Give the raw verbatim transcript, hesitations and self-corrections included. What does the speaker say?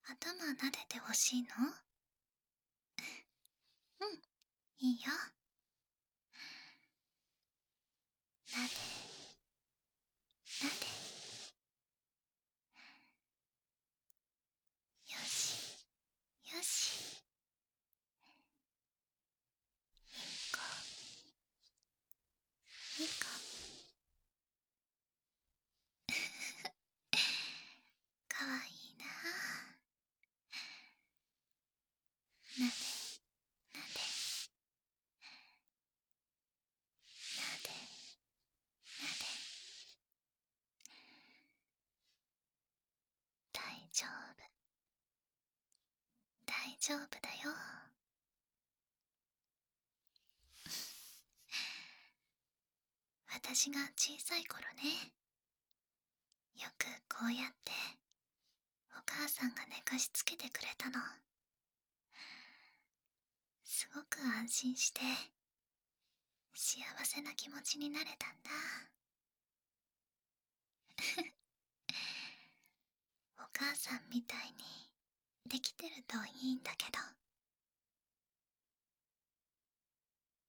頭撫でてほしいの？うん、いいよ。撫で、撫で。よし、よし。いい子、いい子。かわいいなあ。撫で、撫で、撫で、撫で。大丈夫、大丈夫だよ。私が小さい頃ね、よくこうやってお母さんが寝かしつけてくれたの。すごく安心して幸せな気持ちになれたんだ。お母さんみたいにできてるといいんだけど。